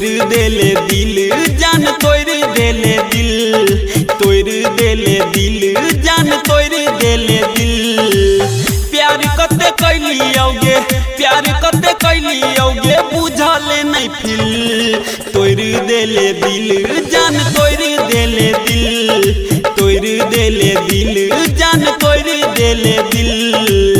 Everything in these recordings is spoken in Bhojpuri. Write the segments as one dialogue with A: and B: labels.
A: देले दिल जान तोड़ देले दिल, तोड़ देले दिल जान तोड़ देले दिल। प्यार कते कैली औगे, प्यार कते कैली औगे बुझले नहीं फिल। तोड़ देले दिल जान तोड़ देले दिल, तोड़ देले दिल जान तोड़ देले दिल।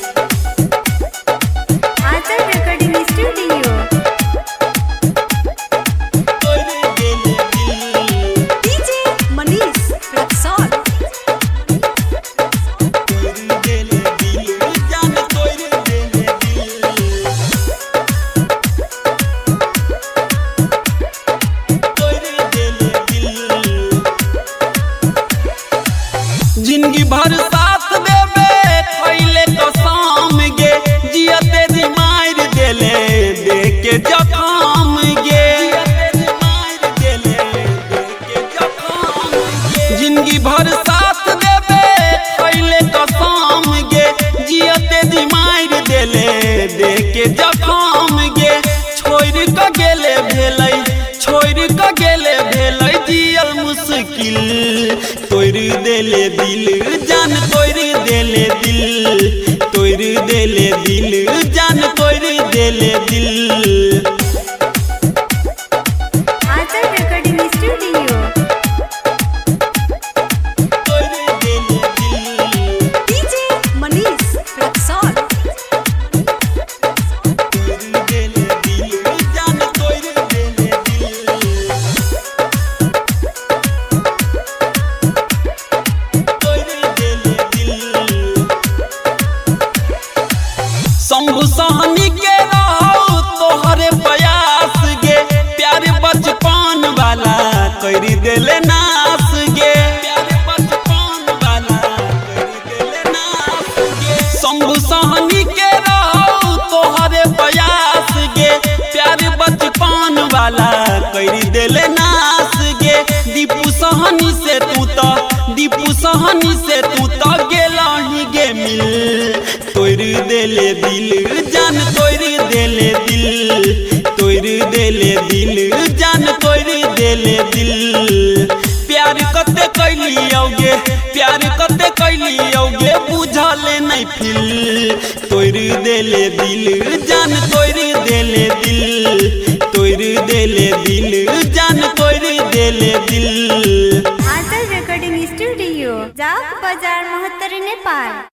A: जिंदगी भर साथ देबे खैले कसम गे, जियते जी मार देले देख के जखम गे। जिंदगी भर साथ देबे खैले कसम गे, जियते जी मार देले देख के जखम गे। छोड़ क गेले भेलै, छोड़ क गेले भेलै जियल मुश्किल। तोड़ देले दिल जान तोड़ देले दिल, तोड़ देले दिल जान तोड़ देले दिल। शंभु सहनी के रहो तोहरे प्रयास गे, प्यार बचपन वाला कर देले नास गे, प्यार बचपन वाला कर देले नास गे। शंभु सहनी के रहो तोहरे प्रयास गे, प्यार बचपन वाला कर देले नास गे। दीपू सहनी से तू तो, दीपू सहनी से तू तो गेला ही गे मिल। तोड़ देले दिल जान तोड़ देले दिल, तोड़ देले दिल जान तोड़ देले दिल। प्यार कते कैली औगे, प्यार कते कैली औगे बुझले नहीं फिल। तोड़ देले दिल जान तोड़ देले दिल, तोड़ देले दिल जान तोड़ देले दिल।
B: आंचल रिकॉर्डिंग स्टूडियो, जाग बाजार, महत्तर, नेपाल।